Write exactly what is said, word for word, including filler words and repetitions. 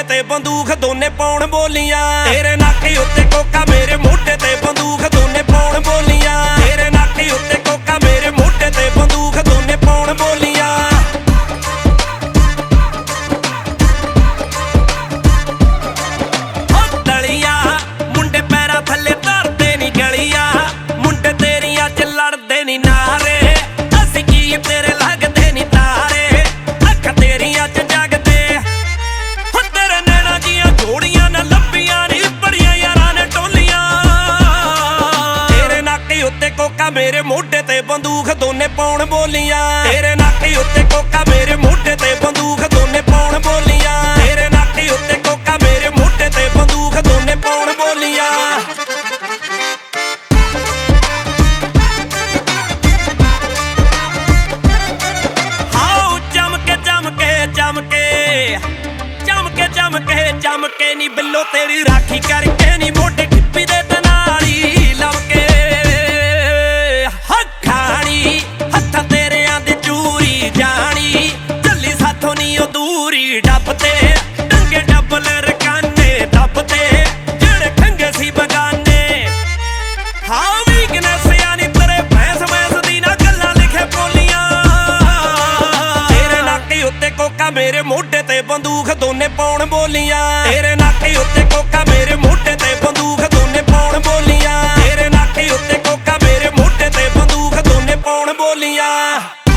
ਤੇ ਬੰਦੂਕ ਦੋਨੇ ਪਾਉਣ ਬੋਲੀਆਂ। ਤੇਰੇ ਨਾਕੇ ਉੱਤੇ ਕੋਕਾ ਮੇਰੇ ਮੋਢੇ ਤੇ ਬੰਦੂਕ ਦੋਨੇ ਪਾਉਣ ਬੋਲੀਆਂ। ਤੇਰੇ ਨਾਕੇ ਉੱਤੇ ਕੋਕਾ ਮੇਰੇ ਮੋਢੇ ਤੇ ਬੰਦੂਕ ਦੋਨੇ ਪਾਉਣ ਬੋਲੀਆਂ। ਹੋ ਤਲੀਆਂ ਮੁੰਡੇ ਪੈਰਾਂ ਥੱਲੇ ਧਰਦੇ ਨੀ ਗਲੀਆਂ, ਮੁੰਡੇ ਤੇਰੀਆਂ ਚ ਲੜਦੇ ਨੀ ਨਾਰੇ, ਅਸੀਂ ਕੀ ਤੇਰੇ ਲੱਗਦੇ ਨੀ ਤਾਰੇ, ਅੱਖਾਂ ਤੇਰੀਆਂ ਚ ਜਗਦੇ। ਹੋ ਤੇਰੇ ਨੈਣਾ ਦੀਆਂ ਜੋੜੀਆਂ ਨਾ ਲੱਭੀਆਂ ਨੀ ਬੜੀਆਂ ਯਾਰਾਂ ਨੇ ਟੋਲੀਆਂ। ਤੇਰੇ ਨਾਕੇ ਉੱਤੇ ਕੋਕਾ ਮੇਰੇ ਮੋਢੇ ਤੇ ਬੰਦੂਕ ਦੋਨੇ ਪਾਉਣ ਬੋਲੀਆਂ। ਤੇਰੇ ਨਾਕੇ ਉੱਤੇ ਕੋਕਾ ਮੇਰੇ ਮੋਢੇ ਤੇ ਬੰਦੂਕ ਦੋਨੇ ਪਾਉਣ ਬੋਲੀਆਂ। ਤੇਰੇ ਨਾਕੇ ਉੱਤੇ ਕੋਕਾ ਮੇਰੇ ਮੋਢੇ ਤੇ ਬੰਦੂਕ ਦੋਨੇ ਪਾਉਣ ਬੋਲੀਆਂ। ਹਾਉ ਚਮਕੇ ਚਮਕੇ ਚਮਕੇ ਚਮਕੇ ਚਮਕੇ ਚਮਕੇ ਨੀ ਬਿੱਲੋ ਤੇਰੀ ਰਾਖੀ ਕਰਕੇ ਨੀ ਮੋਢੇ ਟਿੱਪੀ ਦੇ ਤਨਾਲੀ ਲਮਕੇ। ਹੱਖਾਣੀ ਹੱਥਾਂ ਤੇਰਿਆਂ ਦੀ ਚੂਰੀ ਜਾਣੀ, ਚੱਲੀ ਸਾਥੋਂ ਨੀ ਉਹ ਦੂਰੀ ਡੱਬ ਤੇ ਡੰਗੇ ਡੱਬਲ ਰਕਾਨੇ ਦੱਬ ਤੇ ਜਿਹੜੇ ਖੰਗੇ ਸੀ ਬਗਾਨੇ। ਹਾਂ ਵੀਕਨੈਸ ਯਾਨੀ ਤੇਰੇ ਭੈਂਸ ਮੈਂਸ ਦੀ ਨਾ ਗੱਲਾਂ ਲਿਖੇ ਬੋਲੀਆਂ। ਤੇਰੇ ਨਾਕੇ ਉੱਤੇ ਕੋਕਾ ਮੇਰੇ ਮੋਢੇ ਤੇ ਬੰਦੂਕ ਦੋਨੇ ਪਾਉਣ ਬੋਲੀਆਂ। ਤੇਰੇ ਨਾਕੇ ਉੱਤੇ ਕੋਕਾ ਮੇਰੇ ਮੋਢੇ ਤੇ ਬੰਦੂਕ ਦੋਨੇ ਪਾਉਣ ਬੋਲੀਆਂ। ਤੇਰੇ ਨਾਕੇ ਉੱਤੇ ਕੋਕਾ ਮੇਰੇ ਮੋਢੇ ਤੇ ਬੰਦੂਕ ਦੋਨੇ ਪਾਉਣ ਬੋਲੀਆਂ।